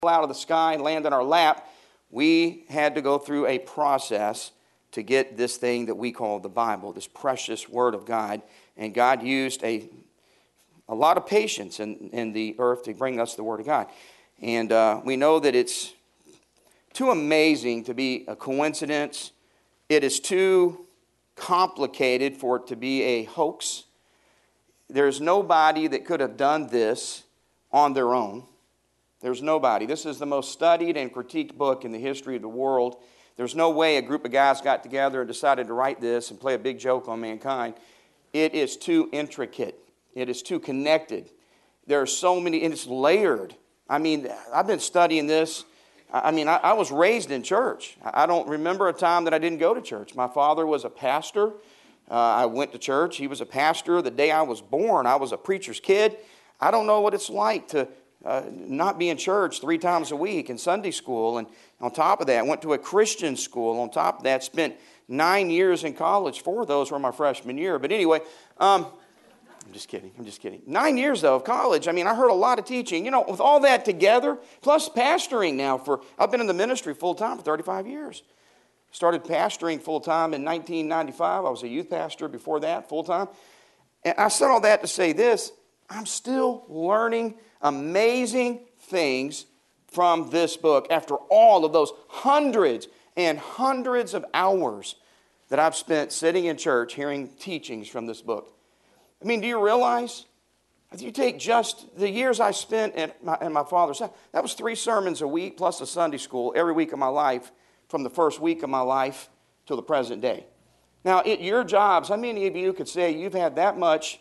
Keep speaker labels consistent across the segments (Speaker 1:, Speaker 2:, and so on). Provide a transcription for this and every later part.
Speaker 1: out of the sky and land in our lap. We had to go through a process to get this thing that we call the Bible, this precious Word of God. And God used a lot of patience in the earth to bring us the Word of God. And we know that it's too amazing to be a coincidence. It is too complicated for it to be a hoax. There's nobody that could have done this on their own. There's nobody. This is the most studied and critiqued book in the history of the world. There's no way a group of guys got together and decided to write this and play a big joke on mankind. It is too intricate. It is too connected. There are so many, and it's layered. I mean, I've been studying this. I was raised in church. I don't remember a time that I didn't go to church. My father was a pastor. I went to church. He was a pastor. The day I was born, I was a preacher's kid. I don't know what it's like to not be in church 3 times a week in Sunday school. And on top of that, went to a Christian school. On top of that, spent 9 years in college. 4 of those were my freshman year. But anyway, I'm just kidding. 9 years, though, of college. I heard a lot of teaching. You know, with all that together, plus pastoring now I've been in the ministry full-time for 35 years. Started pastoring full-time in 1995. I was a youth pastor before that, full-time. And I said all that to say this. I'm still learning amazing things from this book after all of those hundreds and hundreds of hours that I've spent sitting in church hearing teachings from this book. Do you realize, if you take just the years I spent in my father's house, that was 3 sermons a week plus a Sunday school every week of my life, from the first week of my life till the present day. Now, at your jobs, how many of you could say you've had that much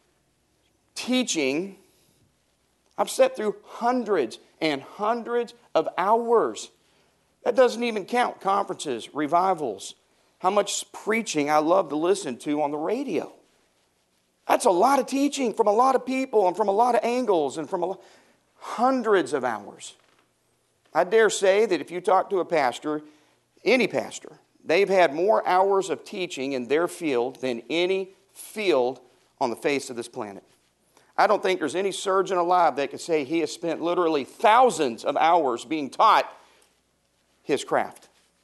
Speaker 1: teaching? I've sat through hundreds and hundreds of hours. That doesn't even count conferences, revivals, how much preaching I love to listen to on the radio. That's a lot of teaching from a lot of people and from a lot of angles and from hundreds of hours. I dare say that if you talk to a pastor, any pastor, they've had more hours of teaching in their field than any field on the face of this planet. I don't think there's any surgeon alive that could say he has spent literally thousands of hours being taught his craft.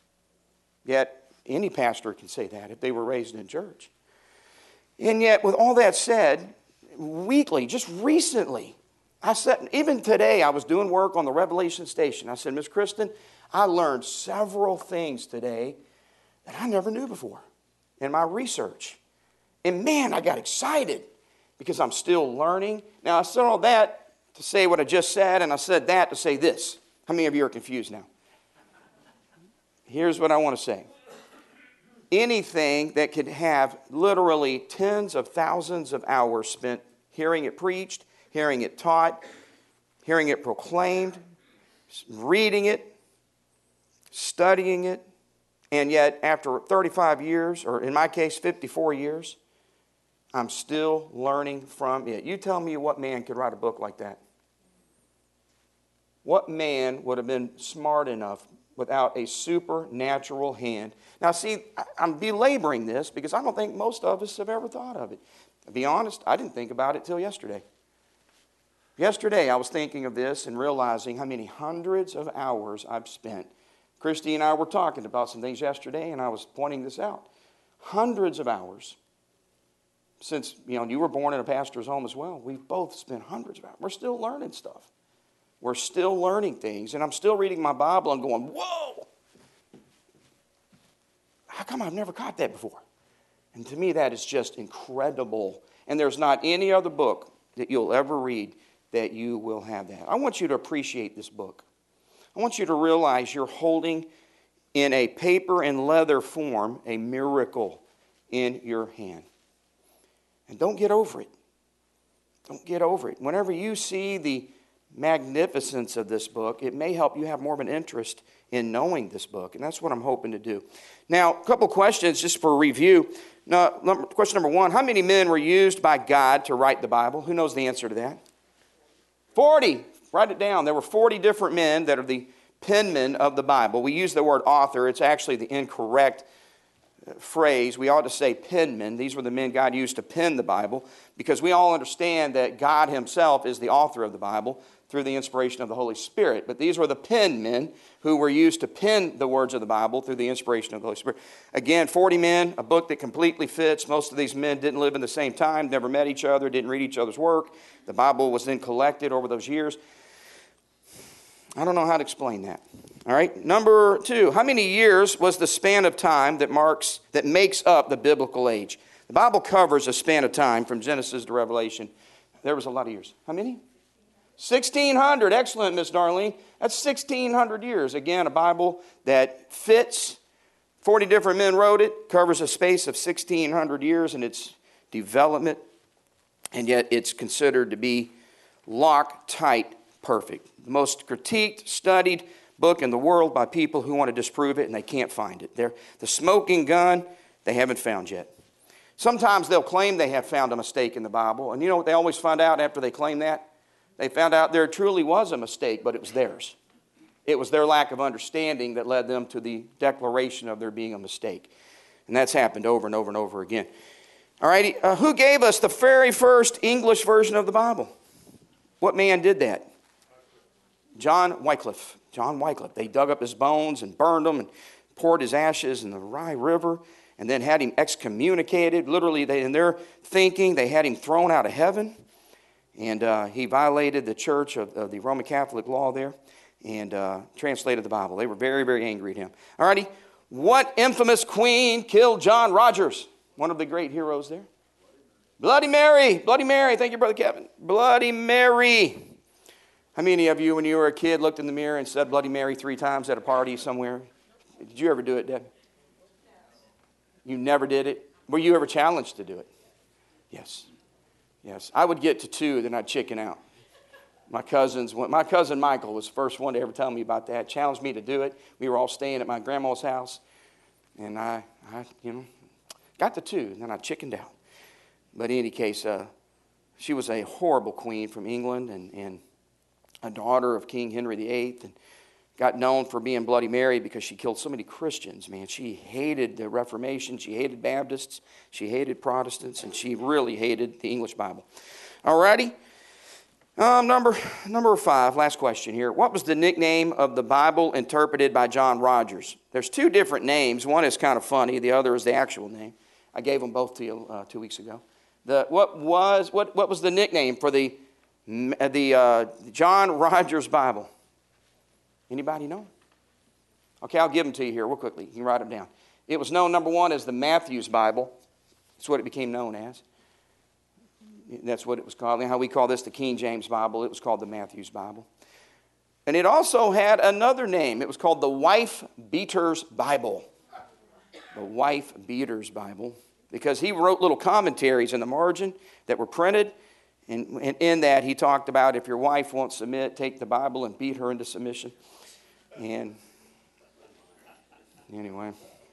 Speaker 1: Yet, any pastor can say that if they were raised in church. And yet, with all that said, weekly, just recently, even today, I was doing work on the Revelation station. I said, Miss Kristen, I learned several things today that I never knew before in my research. And man, I got excited because I'm still learning. Now, I said all that to say what I just said, and I said that to say this. How many of you are confused now? Here's what I want to say. Anything that could have literally tens of thousands of hours spent hearing it preached, hearing it taught, hearing it proclaimed, reading it, studying it, and yet after 35 years, or in my case 54 years, I'm still learning from it. You tell me what man could write a book like that? What man would have been smart enough without a supernatural hand? Now see, I'm belaboring this because I don't think most of us have ever thought of it. To be honest, I didn't think about it till yesterday. Yesterday I was thinking of this and realizing how many hundreds of hours I've spent. Christy and I were talking about some things yesterday and I was pointing this out. Hundreds of hours. Since you were born in a pastor's home as well, we've both spent hundreds of hours. We're still learning stuff. We're still learning things. And I'm still reading my Bible and going, whoa! How come I've never caught that before? And to me, that is just incredible. And there's not any other book that you'll ever read that you will have that. I want you to appreciate this book. I want you to realize you're holding in a paper and leather form a miracle in your hand. And don't get over it. Don't get over it. Whenever you see the magnificence of this book, it may help you have more of an interest in knowing this book. And that's what I'm hoping to do. Now, a couple questions just for review. Now, question number 1, how many men were used by God to write the Bible? Who knows the answer to that? 40. Write it down. There were 40 different men that are the penmen of the Bible. We use the word author. It's actually the incorrect phrase. We ought to say penmen. These were the men God used to pen the Bible because we all understand that God himself is the author of the Bible. through the inspiration of the Holy Spirit. But these were the pen men who were used to pen the words of the Bible through the inspiration of the Holy Spirit. Again, 40 men, a book that completely fits. Most of these men didn't live in the same time, never met each other, didn't read each other's work. The Bible was then collected over those years. I don't know how to explain that. All right, number 2, how many years was the span of time that makes up the biblical age? The Bible covers a span of time from Genesis to Revelation. There was a lot of years. How many? 1,600. Excellent, Miss Darlene. That's 1,600 years. Again, a Bible that fits. 40 different men wrote it, covers a space of 1,600 years in its development, and yet it's considered to be lock-tight perfect. The most critiqued, studied book in the world by people who want to disprove it, and they can't find it. They're the smoking gun they haven't found yet. Sometimes they'll claim they have found a mistake in the Bible, and you know what they always find out after they claim that? They found out there truly was a mistake, but it was theirs. It was their lack of understanding that led them to the declaration of there being a mistake. And that's happened over and over and over again. All righty, who gave us the very first English version of the Bible? What man did that? John Wycliffe. John Wycliffe. They dug up his bones and burned them and poured his ashes in the Rye River and then had him excommunicated. Literally, in their thinking, they had him thrown out of heaven. And he violated the church of the Roman Catholic law there and translated the Bible. They were very, very angry at him. All righty. What infamous queen killed John Rogers? One of the great heroes there. Bloody Mary. Bloody Mary. Thank you, Brother Kevin. Bloody Mary. How many of you, when you were a kid, looked in the mirror and said Bloody Mary 3 times at a party somewhere? Did you ever do it, Deb? You never did it? Were you ever challenged to do it? Yes. Yes. I would get to 2, then I'd chicken out. My cousin Michael was the first one to ever tell me about that, challenged me to do it. We were all staying at my grandma's house, and I got to 2, and then I chickened out. But in any case, she was a horrible queen from England, and a daughter of King Henry VIII, and got known for being Bloody Mary because she killed so many Christians, man. She hated the Reformation, she hated Baptists, she hated Protestants, and she really hated the English Bible. All righty. Number 5, last question here. What was the nickname of the Bible interpreted by John Rogers? There's 2 different names. One is kind of funny, the other is the actual name. I gave them both to you 2 weeks ago. What was the nickname for the John Rogers Bible? Anybody know? Okay, I'll give them to you here real quickly. You can write them down. It was known, number 1, as the Matthew's Bible. That's what it became known as. That's what it was called. And how we call this the King James Bible, it was called the Matthew's Bible. And it also had another name. It was called the Wife Beater's Bible. The Wife Beater's Bible. Because he wrote little commentaries in the margin that were printed. And in that, he talked about if your wife won't submit, take the Bible and beat her into submission. And anyway.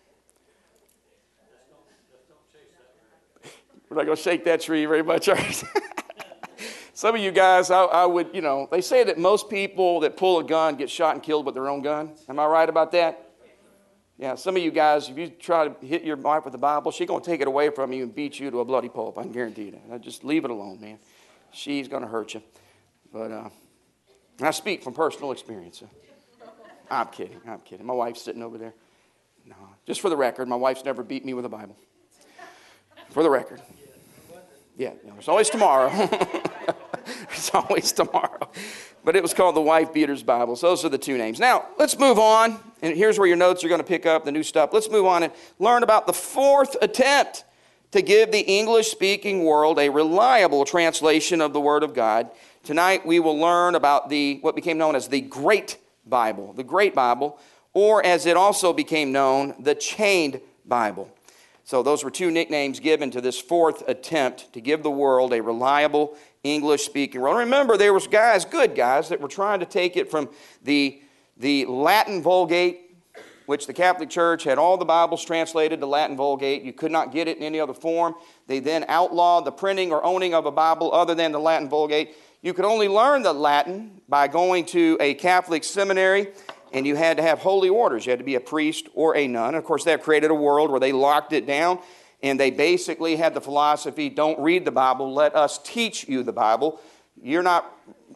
Speaker 1: We're not going to shake that tree very much. Some of you guys, I would, they say that most people that pull a gun get shot and killed with their own gun. Am I right about that? Yeah, some of you guys, if you try to hit your wife with the Bible, she's going to take it away from you and beat you to a bloody pulp. I can guarantee you that. Just leave it alone, man. She's going to hurt you. But I speak from personal experience. I'm kidding. My wife's sitting over there. No, just for the record, my wife's never beat me with a Bible. For the record. Yeah, there's always tomorrow. There's always tomorrow. But it was called the Wife Beater's Bible. So those are the 2 names. Now, let's move on. And here's where your notes are going to pick up the new stuff. Let's move on and learn about the 4th attempt to give the English-speaking world a reliable translation of the Word of God. Tonight we will learn about what became known as the Great Bible. The Great Bible, or as it also became known, the Chained Bible. So those were 2 nicknames given to this 4th attempt to give the world a reliable English-speaking world. Remember, there was good guys, that were trying to take it from the Latin Vulgate, which the Catholic Church had all the Bibles translated to Latin Vulgate. You could not get it in any other form. They then outlawed the printing or owning of a Bible other than the Latin Vulgate. You could only learn the Latin by going to a Catholic seminary, and you had to have holy orders. You had to be a priest or a nun. Of course, that created a world where they locked it down, and they basically had the philosophy, don't read the Bible, let us teach you the Bible. You're not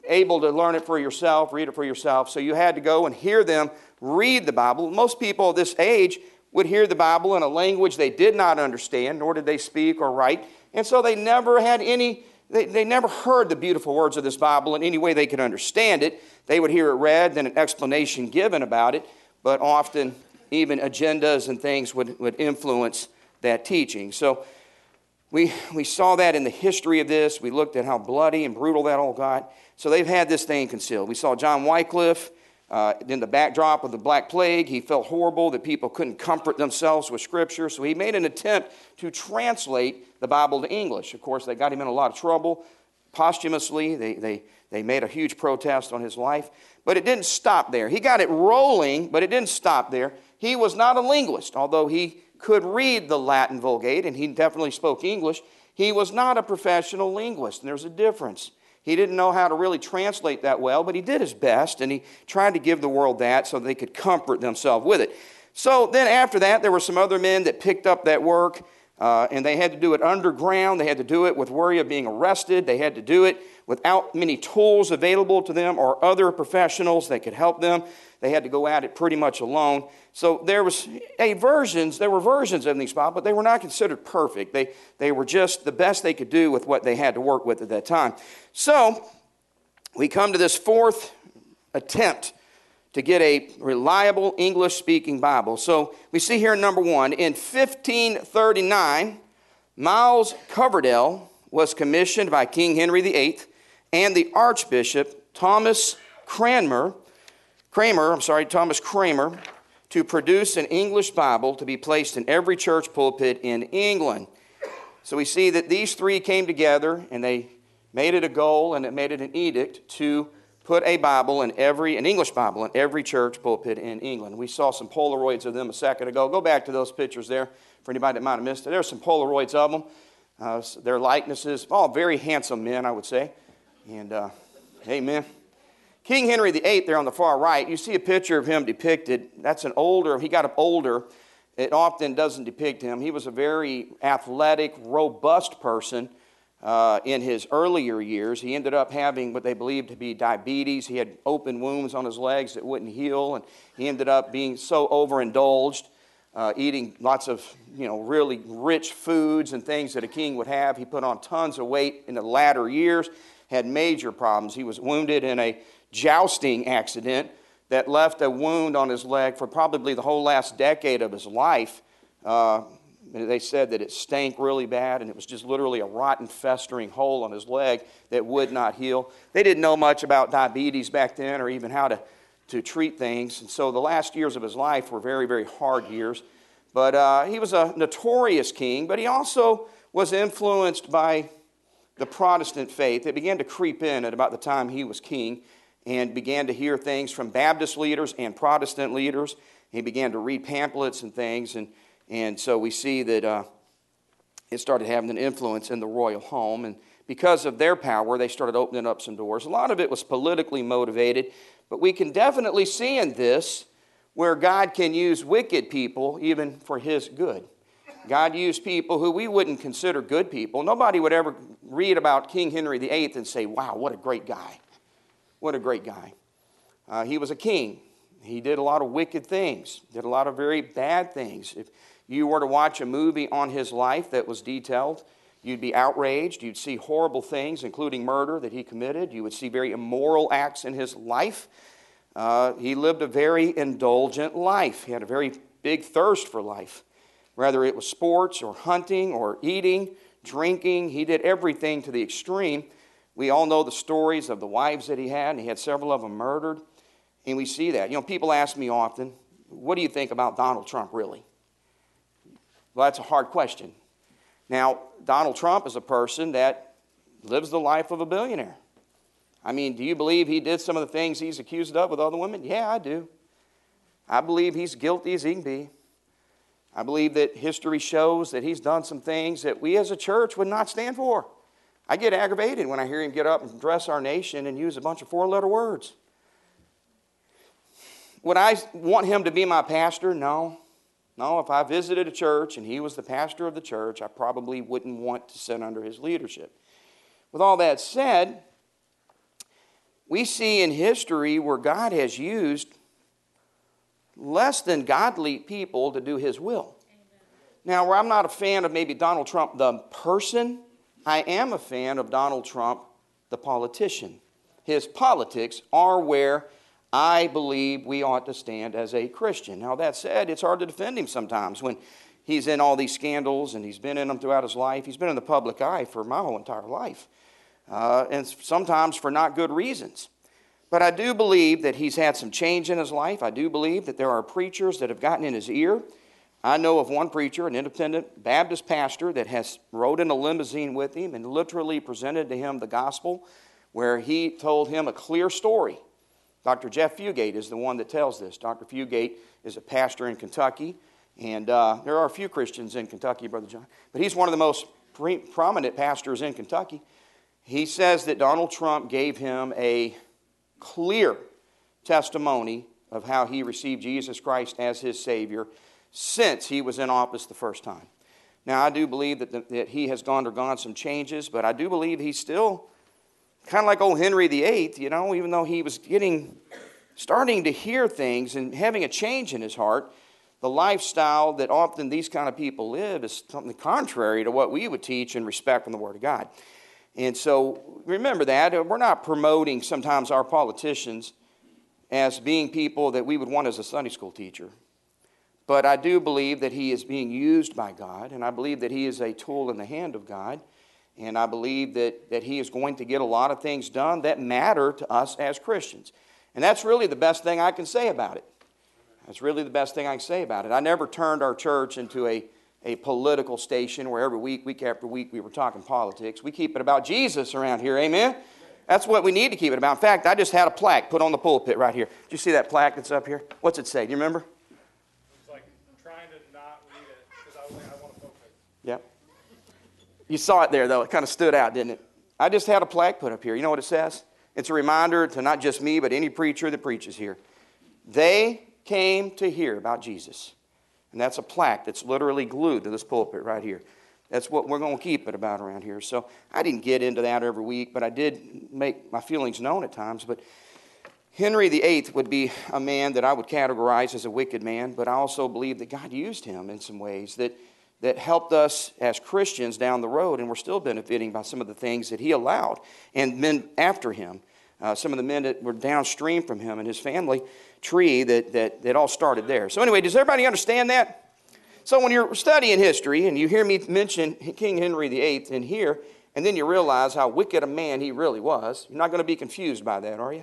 Speaker 1: able to learn it for yourself, read it for yourself. So you had to go and hear them read the Bible. Most people of this age would hear the Bible in a language they did not understand, nor did they speak or write. And so they never had they never heard the beautiful words of this Bible in any way they could understand it. They would hear it read, then an explanation given about it, but often even agendas and things would influence that teaching. So we saw that in the history of this. We looked at how bloody and brutal that all got. So they've had this thing concealed. We saw John Wycliffe in the backdrop of the Black Plague. He felt horrible that people couldn't comfort themselves with Scripture. So he made an attempt to translate the Bible to English. Of course, they got him in a lot of trouble. Posthumously, they made a huge protest on his life. But it didn't stop there. He got it rolling, but it didn't stop there. He was not a linguist, although he could read the Latin Vulgate, and he definitely spoke English. He was not a professional linguist, and there's a difference. He didn't know how to really translate that well, but he did his best, and he tried to give the world that so they could comfort themselves with it. So then after that, there were some other men that picked up that work, and they had to do it underground. They had to do it with worry of being arrested. They had to do it without many tools available to them or other professionals that could help them. They had to go at it pretty much alone. So there were versions of these Bibles, but they were not considered perfect. They were just the best they could do with what they had to work with at that time. So we come to this fourth attempt to get a reliable English-speaking Bible. So we see here number one, in 1539, Miles Coverdale was commissioned by King Henry VIII and the Archbishop Thomas Cranmer, to produce an English Bible to be placed in every church pulpit in England. So we see that these three came together and they made it a goal and it made it an edict to put an English Bible in every church pulpit in England. We saw some Polaroids of them a second ago. Go back to those pictures there for anybody that might have missed it. There's some Polaroids of them. Their likenesses, all very handsome men, I would say. And amen. King Henry VIII there on the far right, you see a picture of him depicted. He got up older. It often doesn't depict him. He was a very athletic, robust person in his earlier years. He ended up having what they believed to be diabetes. He had open wounds on his legs that wouldn't heal, and he ended up being so overindulged, eating lots of really rich foods and things that a king would have. He put on tons of weight in the latter years, had major problems. He was wounded in a jousting accident that left a wound on his leg for probably the whole last decade of his life. They said that it stank really bad, and it was just literally a rotten, festering hole on his leg that would not heal. They didn't know much about diabetes back then or even how to treat things, and so the last years of his life were very, very hard years. But he was a notorious king, but he also was influenced by the Protestant faith. It began to creep in at about the time he was king, and began to hear things from Baptist leaders and Protestant leaders. He began to read pamphlets and things, and so we see that it started having an influence in the royal home. And because of their power, they started opening up some doors. A lot of it was politically motivated, but we can definitely see in this where God can use wicked people even for His good. God used people who we wouldn't consider good people. Nobody would ever read about King Henry VIII and say, wow, what a great guy. What a great guy. He was a king. He did a lot of wicked things, did a lot of very bad things. If you were to watch a movie on his life that was detailed, you'd be outraged. You'd see horrible things, including murder that he committed. You would see very immoral acts in his life. He lived a very indulgent life. He had a very big thirst for life. Whether it was sports or hunting or eating, drinking, he did everything to the extreme. We all know the stories of the wives that he had, and he had several of them murdered. And we see that. People ask me often, what do you think about Donald Trump, really? Well, that's a hard question. Now, Donald Trump is a person that lives the life of a billionaire. I mean, do you believe he did some of the things he's accused of with other women? Yeah, I do. I believe he's guilty as he can be. I believe that history shows that he's done some things that we as a church would not stand for. I get aggravated when I hear him get up and address our nation and use a bunch of four-letter words. Would I want him to be my pastor? No. No, if I visited a church and he was the pastor of the church, I probably wouldn't want to sit under his leadership. With all that said, we see in history where God has used less than godly people to do His will. Now, where I'm not a fan of maybe Donald Trump, the person, I am a fan of Donald Trump, the politician. His politics are where I believe we ought to stand as a Christian. Now, that said, it's hard to defend him sometimes when he's in all these scandals, and he's been in them throughout his life. He's been in the public eye for my whole entire life, and sometimes for not good reasons. But I do believe that he's had some change in his life. I do believe that there are preachers that have gotten in his ear. I know of one preacher, an independent Baptist pastor, that has rode in a limousine with him and literally presented to him the gospel, where he told him a clear story. Dr. Jeff Fugate is the one that tells this. Dr. Fugate is a pastor in Kentucky, and there are a few Christians in Kentucky, Brother John, but he's one of the most prominent pastors in Kentucky. He says that Donald Trump gave him a clear testimony of how he received Jesus Christ as his Savior since he was in office the first time. Now, I do believe that he has undergone some changes, but I do believe he's still kind of like old Henry VIII, you know, even though he was starting to hear things and having a change in his heart. The lifestyle that often these kind of people live is something contrary to what we would teach and respect from the Word of God. And so remember that. We're not promoting sometimes our politicians as being people that we would want as a Sunday school teacher. But I do believe that he is being used by God, and I believe that he is a tool in the hand of God, and I believe that he is going to get a lot of things done that matter to us as Christians. And that's really the best thing I can say about it. That's really the best thing I can say about it. I never turned our church into a political station where every week after week, we were talking politics. We keep it about Jesus around here, amen? That's what we need to keep it about. In fact, I just had a plaque put on the pulpit right here. Did you see that plaque that's up here? What's it say? Do you remember?
Speaker 2: It's like trying to not read it because I want to focus.
Speaker 1: Yep. You saw it there, though. It kind of stood out, didn't it? I just had a plaque put up here. You know what it says? It's a reminder to not just me, but any preacher that preaches here. They came to hear about Jesus. And that's a plaque that's literally glued to this pulpit right here. That's what we're going to keep it about around here. So I didn't get into that every week, but I did make my feelings known at times. But Henry VIII would be a man that I would categorize as a wicked man, but I also believe that God used him in some ways that helped us as Christians down the road, and we're still benefiting by some of the things that he allowed. And men after him, some of the men that were downstream from him and his family tree that all started there. So anyway, does everybody understand that? So when you're studying history and you hear me mention King Henry VIII in here, and then you realize how wicked a man he really was, you're not going to be confused by that, are you?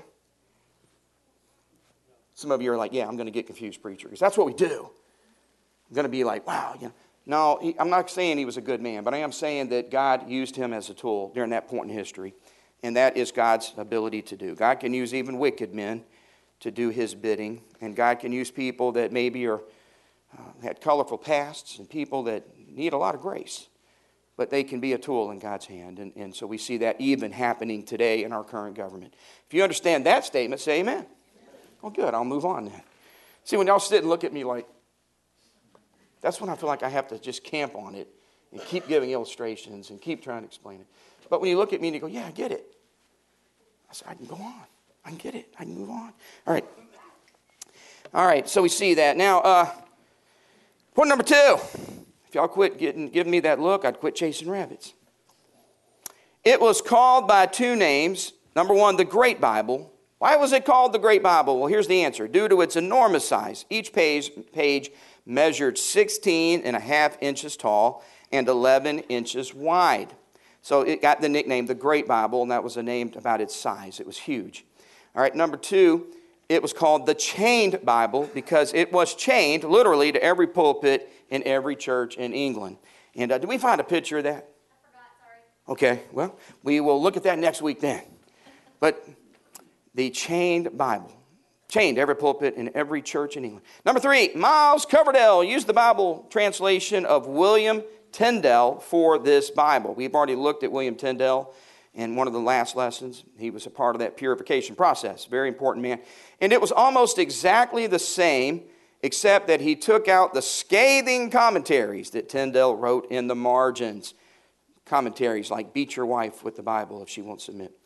Speaker 1: Some of you are like, yeah, I'm going to get confused, preacher, because that's what we do. I'm going to be like, wow, you know. No, I'm not saying he was a good man, but I am saying that God used him as a tool during that point in history, and that is God's ability to do. God can use even wicked men to do his bidding, and God can use people that maybe had colorful pasts and people that need a lot of grace, but they can be a tool in God's hand, and so we see that even happening today in our current government. If you understand that statement, say amen. Oh, good, I'll move on then. See, when y'all sit and look at me like, that's when I feel like I have to just camp on it and keep giving illustrations and keep trying to explain it. But when you look at me and you go, yeah, I get it. I said, I can go on. I can get it. I can move on. All right. All right, so we see that. Now, point number 2. If y'all quit giving me that look, I'd quit chasing rabbits. It was called by 2 names. Number 1, the Great Bible. Why was it called the Great Bible? Well, here's the answer. Due to its enormous size. Each page measured 16.5 inches tall and 11 inches wide. So it got the nickname the Great Bible, and that was a name about its size. It was huge. All right, number 2, it was called the Chained Bible because it was chained literally to every pulpit in every church in England. And did we find a picture of that?
Speaker 3: I forgot, sorry.
Speaker 1: Okay, well, we will look at that next week then. But the Chained Bible. Chained every pulpit in every church in England. Number 3, Miles Coverdale used the Bible translation of William Tyndale for this Bible. We've already looked at William Tyndale in one of the last lessons. He was a part of that purification process. Very important man. And it was almost exactly the same, except that he took out the scathing commentaries that Tyndale wrote in the margins. Commentaries like beat your wife with the Bible if she won't submit.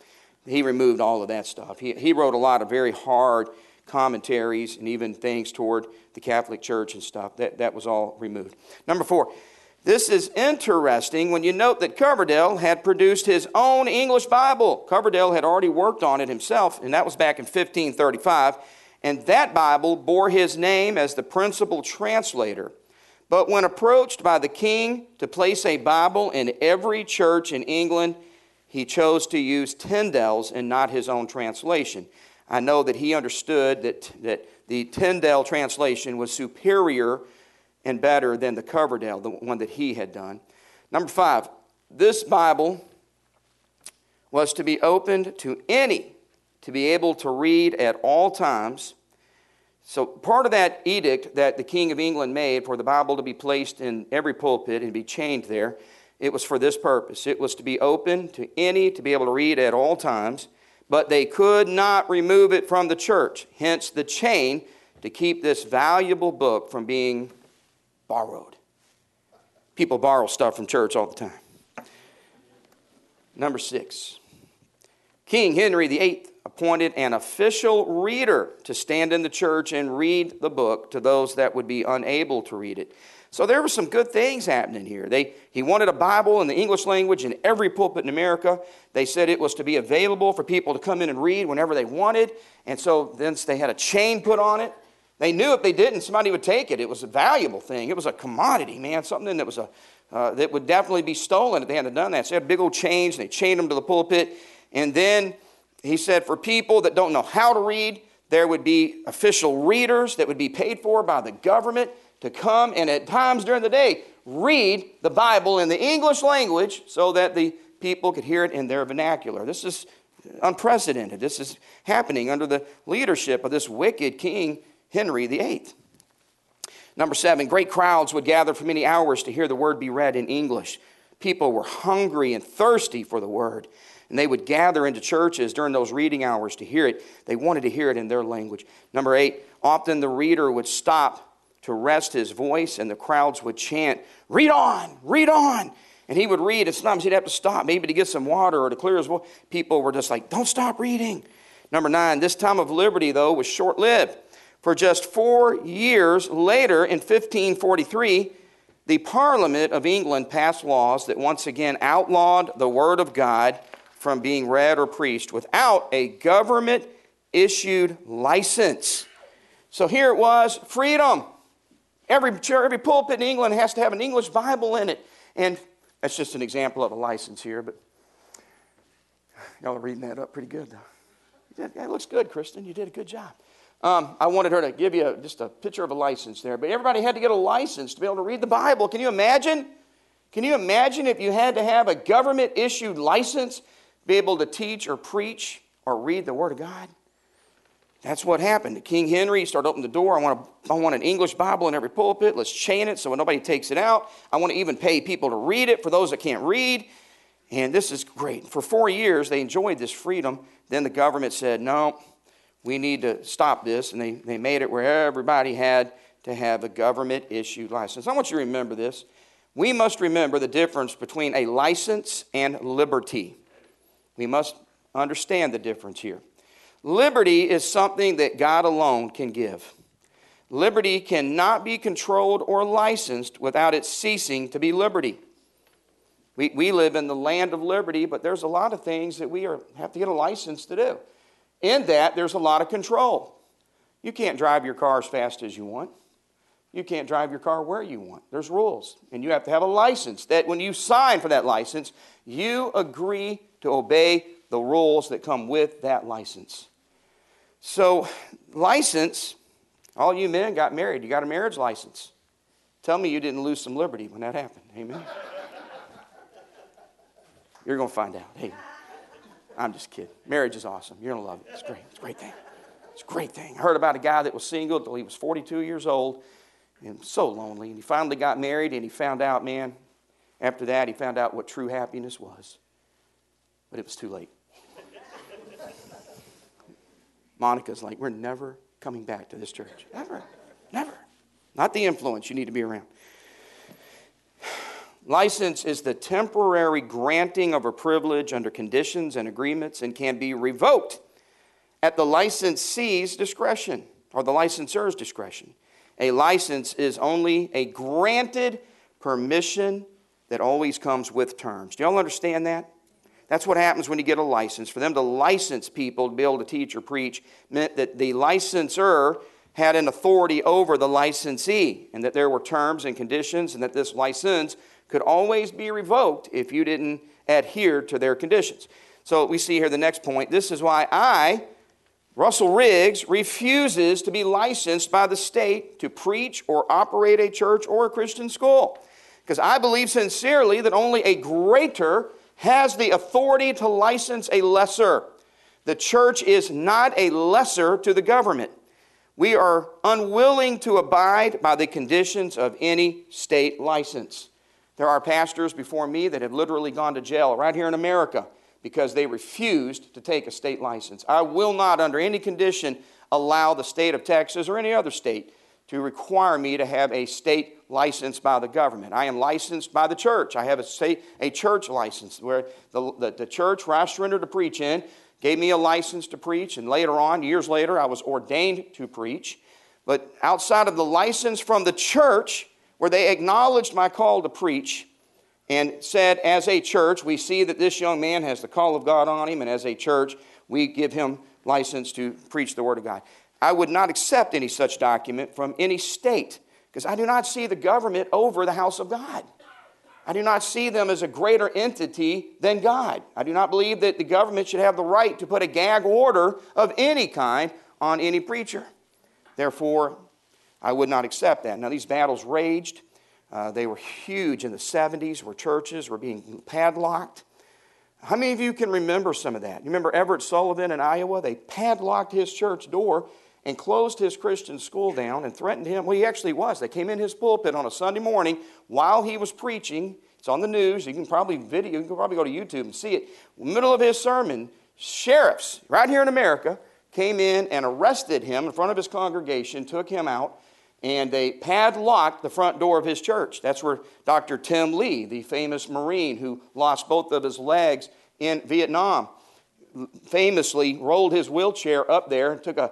Speaker 1: he removed all of that stuff. He wrote a lot of very hard commentaries and even things toward the Catholic Church and stuff. That was all removed. Number 4, this is interesting when you note that Coverdale had produced his own English Bible. Coverdale had already worked on it himself, and that was back in 1535. And that Bible bore his name as the principal translator. But when approached by the king to place a Bible in every church in England, he chose to use Tyndale's and not his own translation. I know that he understood that the Tyndale translation was superior and better than the Coverdale, the one that he had done. Number 5, this Bible was to be opened to any to be able to read at all times. So part of that edict that the King of England made for the Bible to be placed in every pulpit and be chained there, it was for this purpose. It was to be open to any to be able to read at all times, but they could not remove it from the church. Hence the chain to keep this valuable book from being borrowed. People borrow stuff from church all the time. Number 6, King Henry VIII appointed an official reader to stand in the church and read the book to those that would be unable to read it. So there were some good things happening here. He wanted a Bible in the English language in every pulpit in America. They said it was to be available for people to come in and read whenever they wanted. And so then they had a chain put on it. They knew if they didn't, somebody would take it. It was a valuable thing. It was a commodity, man, something that was that would definitely be stolen if they hadn't done that. So they had big old chains, and they chained them to the pulpit. And then he said for people that don't know how to read, there would be official readers that would be paid for by the government to come and at times during the day read the Bible in the English language so that the people could hear it in their vernacular. This is unprecedented. This is happening under the leadership of this wicked King Henry VIII. Number 7, great crowds would gather for many hours to hear the word be read in English. People were hungry and thirsty for the word, and they would gather into churches during those reading hours to hear it. They wanted to hear it in their language. Number 8, often the reader would stop to rest his voice, and the crowds would chant, "Read on, read on." And he would read, and sometimes he'd have to stop, maybe to get some water or to clear his voice. People were just like, "Don't stop reading." Number 9, this time of liberty, though, was short-lived. For just 4 years later, in 1543, the Parliament of England passed laws that once again outlawed the Word of God from being read or preached without a government-issued license. So here it was, freedom. Every pulpit in England has to have an English Bible in it. And that's just an example of a license here, but y'all are reading that up pretty good, though. It looks good, Kristen. You did a good job. I wanted her to give you just a picture of a license there, but everybody had to get a license to be able to read the Bible. Can you imagine? Can you imagine if you had to have a government-issued license to be able to teach or preach or read the Word of God? That's what happened. King Henry started opening the door. I want an English Bible in every pulpit. Let's chain it so nobody takes it out. I want to even pay people to read it for those that can't read. And this is great. For 4 years, they enjoyed this freedom. Then the government said, no, we need to stop this. And they made it where everybody had to have a government-issued license. I want you to remember this. We must remember the difference between a license and liberty. We must understand the difference here. Liberty is something that God alone can give. Liberty cannot be controlled or licensed without it ceasing to be liberty. We live in the land of liberty, but there's a lot of things that we have to get a license to do. In that, there's a lot of control. You can't drive your car as fast as you want. You can't drive your car where you want. There's rules, and you have to have a license. That when you sign for that license, you agree to obey the rules that come with that license. So, license, all you men got married. You got a marriage license. Tell me you didn't lose some liberty when that happened. Amen? You're going to find out. Hey, I'm just kidding. Marriage is awesome. You're going to love it. It's great. It's a great thing. It's a great thing. I heard about a guy that was single until he was 42 years old and so lonely. And he finally got married, and he found out, man, after that, he found out what true happiness was. But it was too late. Monica's like, we're never coming back to this church. Never. Never. Not the influence you need to be around. License is the temporary granting of a privilege under conditions and agreements and can be revoked at the licensee's discretion or the licensor's discretion. A license is only a granted permission that always comes with terms. Do y'all understand that? That's what happens when you get a license. For them to license people to be able to teach or preach meant that the licensor had an authority over the licensee, and that there were terms and conditions, and that this license could always be revoked if you didn't adhere to their conditions. So we see here the next point. This is why Russell Riggs, refuses to be licensed by the state to preach or operate a church or a Christian school. Because I believe sincerely that only a greater has the authority to license a lesser. The church is not a lesser to the government. We are unwilling to abide by the conditions of any state license. There are pastors before me that have literally gone to jail right here in America because they refused to take a state license. I will not, under any condition, allow the state of Texas or any other state to require me to have a state license by the government. I am licensed by the church. I have a church license where the church where I surrendered to preach in gave me a license to preach, and later on, years later, I was ordained to preach. But outside of the license from the church, where they acknowledged my call to preach and said, as a church, we see that this young man has the call of God on him, and as a church, we give him license to preach the Word of God. I would not accept any such document from any state, because I do not see the government over the house of God. I do not see them as a greater entity than God. I do not believe that the government should have the right to put a gag order of any kind on any preacher. Therefore, I would not accept that. Now, these battles raged. They were huge in the 70s, where churches were being padlocked. How many of you can remember some of that? You remember Everett Sullivan in Iowa? They padlocked his church door and closed his Christian school down and threatened him. Well, he actually was. They came in his pulpit on a Sunday morning while he was preaching. It's on the news. You can probably go to YouTube and see it. In the middle of his sermon, sheriffs right here in America came in and arrested him in front of his congregation, took him out, and they padlocked the front door of his church. That's where Dr. Tim Lee, the famous Marine who lost both of his legs in Vietnam, famously rolled his wheelchair up there and took a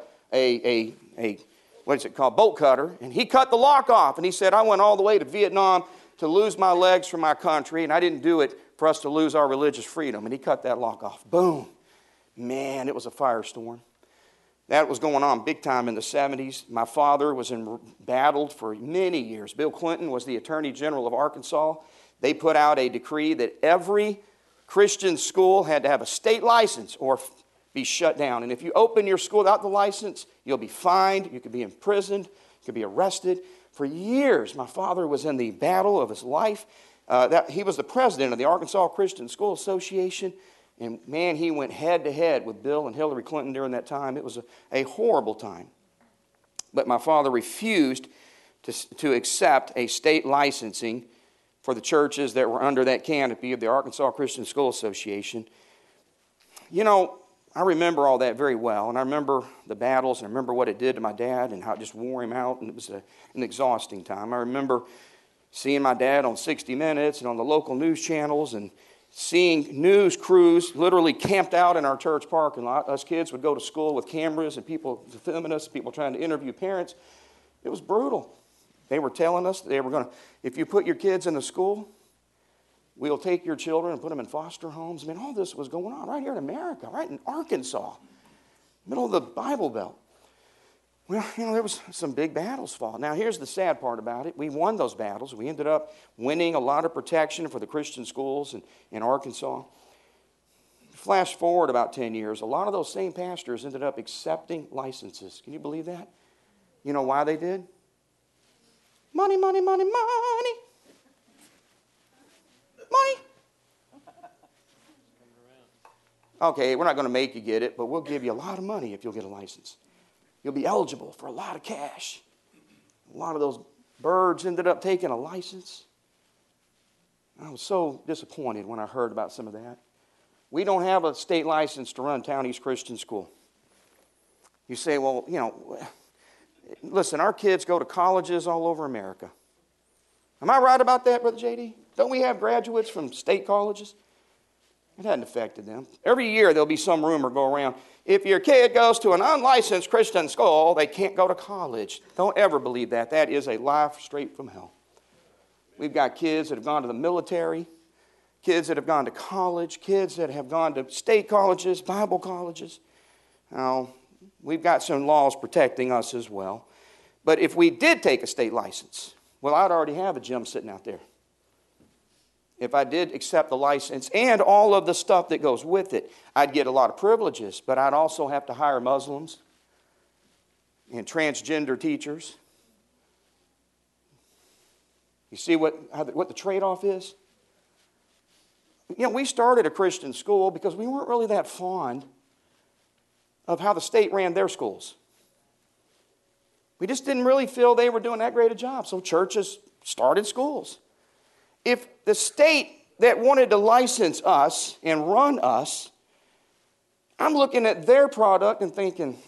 Speaker 1: bolt cutter, and he cut the lock off. And he said, I went all the way to Vietnam to lose my legs for my country, and I didn't do it for us to lose our religious freedom. And he cut that lock off. Boom. Man, it was a firestorm. That was going on big time in the 70s. My father was battled for many years. Bill Clinton was the Attorney General of Arkansas. They put out a decree that every Christian school had to have a state license or be shut down. And if you open your school without the license, you'll be fined, you could be imprisoned, you could be arrested. For years, my father was in the battle of his life. He was the president of the Arkansas Christian School Association. And man, he went head to head with Bill and Hillary Clinton during that time. It was a horrible time. But my father refused to accept a state licensing for the churches that were under that canopy of the Arkansas Christian School Association. You know, I remember all that very well, and I remember the battles, and I remember what it did to my dad and how it just wore him out, and it was an exhausting time. I remember seeing my dad on 60 Minutes and on the local news channels, and seeing news crews literally camped out in our church parking lot. Us kids would go to school with cameras and people, feminists, people trying to interview parents. It was brutal. They were telling us they were going to, if you put your kids in the school, we'll take your children and put them in foster homes. I mean, all this was going on right here in America, right in Arkansas, middle of the Bible Belt. Well, there was some big battles fought. Now, here's the sad part about it. We won those battles. We ended up winning a lot of protection for the Christian schools in Arkansas. Flash forward about 10 years, a lot of those same pastors ended up accepting licenses. Can you believe that? You know why they did? Money, money, money, money. Money. Okay, we're not going to make you get it, but we'll give you a lot of money if you'll get a license. You'll be eligible for a lot of cash. A lot of those birds ended up taking a license. I was so disappointed when I heard about some of that. We don't have a state license to run Town East Christian School. You say, well, listen, our kids go to colleges all over America. Am I right about that, Brother J.D.? Don't we have graduates from state colleges? It hadn't affected them. Every year there'll be some rumor go around. If your kid goes to an unlicensed Christian school, they can't go to college. Don't ever believe that. That is a lie straight from hell. We've got kids that have gone to the military, kids that have gone to college, kids that have gone to state colleges, Bible colleges. Now, we've got some laws protecting us as well. But if we did take a state license, well, I'd already have a gym sitting out there. If I did accept the license and all of the stuff that goes with it, I'd get a lot of privileges, but I'd also have to hire Muslims and transgender teachers. You see what the trade-off is? You know, we started a Christian school because we weren't really that fond of how the state ran their schools. We just didn't really feel they were doing that great a job, so churches started schools. If the state that wanted to license us and run us, I'm looking at their product and thinking,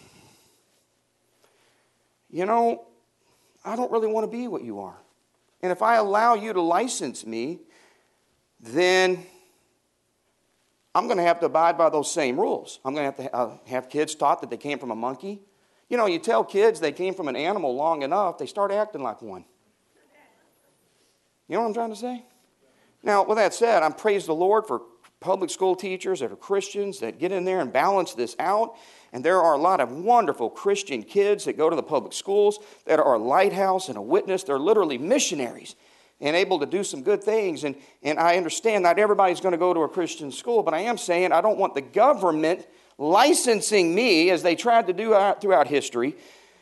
Speaker 1: you know, I don't really want to be what you are. And if I allow you to license me, then I'm going to have to abide by those same rules. I'm going to have kids taught that they came from a monkey. You know, you tell kids they came from an animal long enough, they start acting like one. You know what I'm trying to say? Now, with that said, I praise the Lord for public school teachers that are Christians that get in there and balance this out. And there are a lot of wonderful Christian kids that go to the public schools that are a lighthouse and a witness. They're literally missionaries and able to do some good things. And I understand not everybody's going to go to a Christian school, but I am saying I don't want the government licensing me as they tried to do throughout history.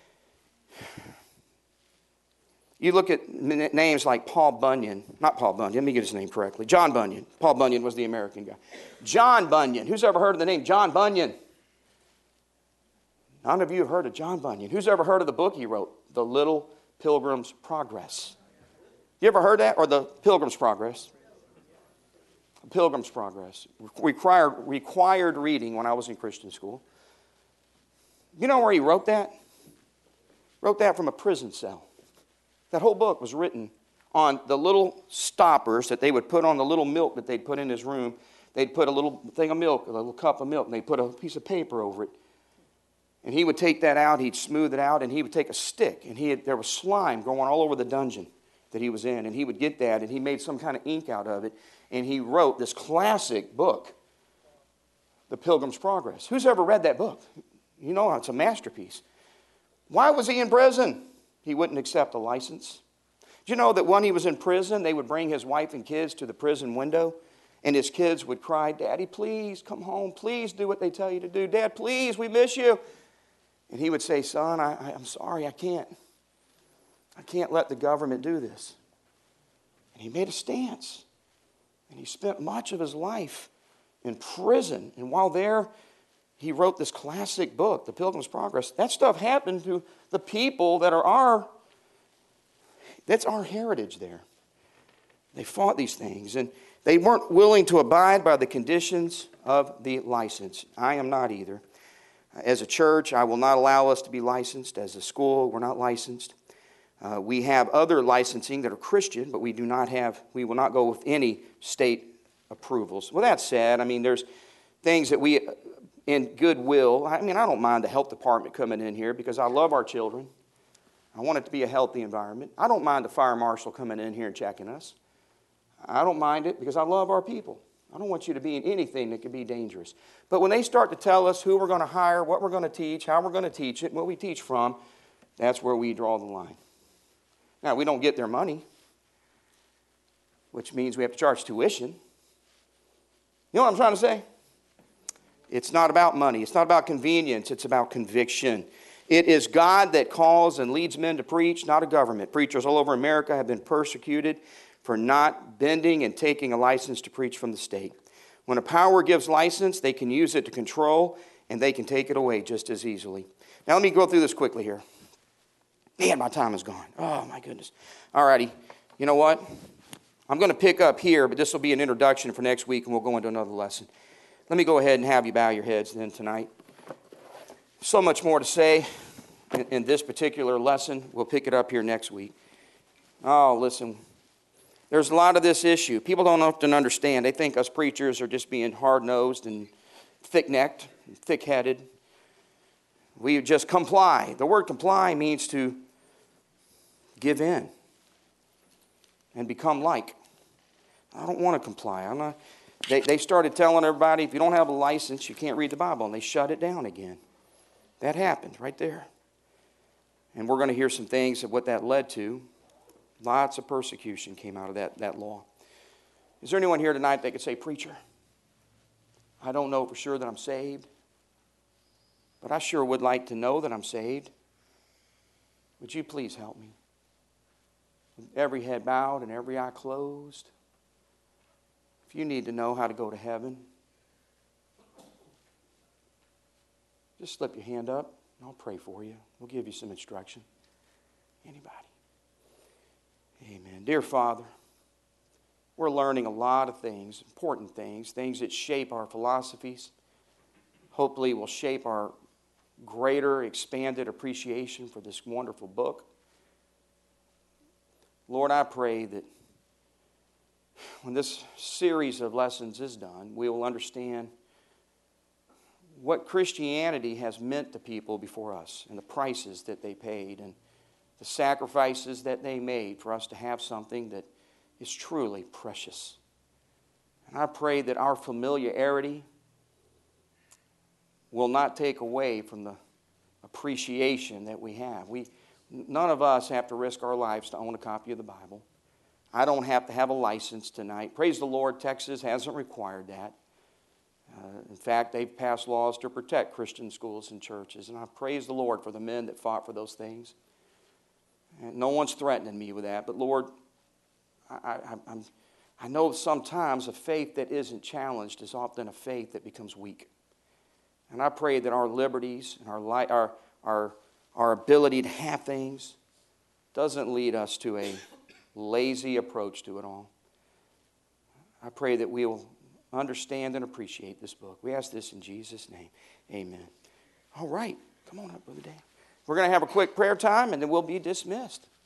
Speaker 1: You look at names like Paul Bunyan. Not Paul Bunyan. Let me get his name correctly. John Bunyan. Paul Bunyan was the American guy. John Bunyan. Who's ever heard of the name John Bunyan? None of you have heard of John Bunyan. Who's ever heard of the book he wrote? The Little Pilgrim's Progress. You ever heard that? Or the Pilgrim's Progress? The Pilgrim's Progress. Required reading when I was in Christian school. You know where he wrote that? Wrote that from a prison cell. That whole book was written on the little stoppers that they would put on the little milk that they'd put in his room. They'd put a little thing of milk, a little cup of milk, and they'd put a piece of paper over it. And he would take that out, he'd smooth it out, and he would take a stick, and there was slime going all over the dungeon that he was in, and he would get that, and he made some kind of ink out of it, and he wrote this classic book, The Pilgrim's Progress. Who's ever read that book? You know it's a masterpiece. Why was he in prison? He wouldn't accept a license. Did you know that when he was in prison, they would bring his wife and kids to the prison window, and his kids would cry, "Daddy, please come home. Please do what they tell you to do. Dad, please, we miss you." And he would say, "Son, I'm sorry, I can't. I can't let the government do this." And he made a stance. And he spent much of his life in prison. And while there, he wrote this classic book, The Pilgrim's Progress. That stuff happened to the people that are that's our heritage there. They fought these things, and they weren't willing to abide by the conditions of the license. I am not either. As a church, I will not allow us to be licensed. As a school, we're not licensed. We have other licensing that are Christian, but we will not go with any state approvals. With that said, I mean, there's things that we, in goodwill, I don't mind the health department coming in here because I love our children. I want it to be a healthy environment. I don't mind the fire marshal coming in here and checking us. I don't mind it because I love our people. I don't want you to be in anything that could be dangerous. But when they start to tell us who we're going to hire, what we're going to teach, how we're going to teach it, what we teach from, that's where we draw the line. Now, we don't get their money, which means we have to charge tuition. You know what I'm trying to say? It's not about money. It's not about convenience. It's about conviction. It is God that calls and leads men to preach, not a government. Preachers all over America have been persecuted for not bending and taking a license to preach from the state. When a power gives license, they can use it to control, and they can take it away just as easily. Now, let me go through this quickly here. Man, my time is gone. Oh, my goodness. All righty. You know what? I'm going to pick up here, but this will be an introduction for next week, and we'll go into another lesson. Let me go ahead and have you bow your heads then tonight. So much more to say in this particular lesson. We'll pick it up here next week. Oh, listen. There's a lot of this issue. People don't often understand. They think us preachers are just being hard-nosed and thick-necked, and thick-headed. We just comply. The word comply means to give in and become like. I don't want to comply. They started telling everybody, if you don't have a license, you can't read the Bible, and they shut it down again. That happened right there. And we're going to hear some things of what that led to. Lots of persecution came out of that law. Is there anyone here tonight that could say, preacher, I don't know for sure that I'm saved, but I sure would like to know that I'm saved. Would you please help me? With every head bowed and every eye closed. If you need to know how to go to heaven, just slip your hand up and I'll pray for you. We'll give you some instruction. Anybody? Amen. Dear Father, we're learning a lot of things, important things, things that shape our philosophies. Hopefully will shape our greater, expanded appreciation for this wonderful book. Lord, I pray that when this series of lessons is done, we will understand what Christianity has meant to people before us and the prices that they paid and the sacrifices that they made for us to have something that is truly precious. And I pray that our familiarity will not take away from the appreciation that we have. None of us have to risk our lives to own a copy of the Bible. I don't have to have a license tonight. Praise the Lord, Texas hasn't required that. In fact, they've passed laws to protect Christian schools and churches. And I praise the Lord for the men that fought for those things. And no one's threatening me with that. But Lord, I know sometimes a faith that isn't challenged is often a faith that becomes weak. And I pray that our liberties and our ability to have things doesn't lead us to a lazy approach to it all. I pray that we will understand and appreciate this book. We ask this in Jesus' name. Amen. All right. Come on up, Brother Dan. We're going to have a quick prayer time, and then we'll be dismissed.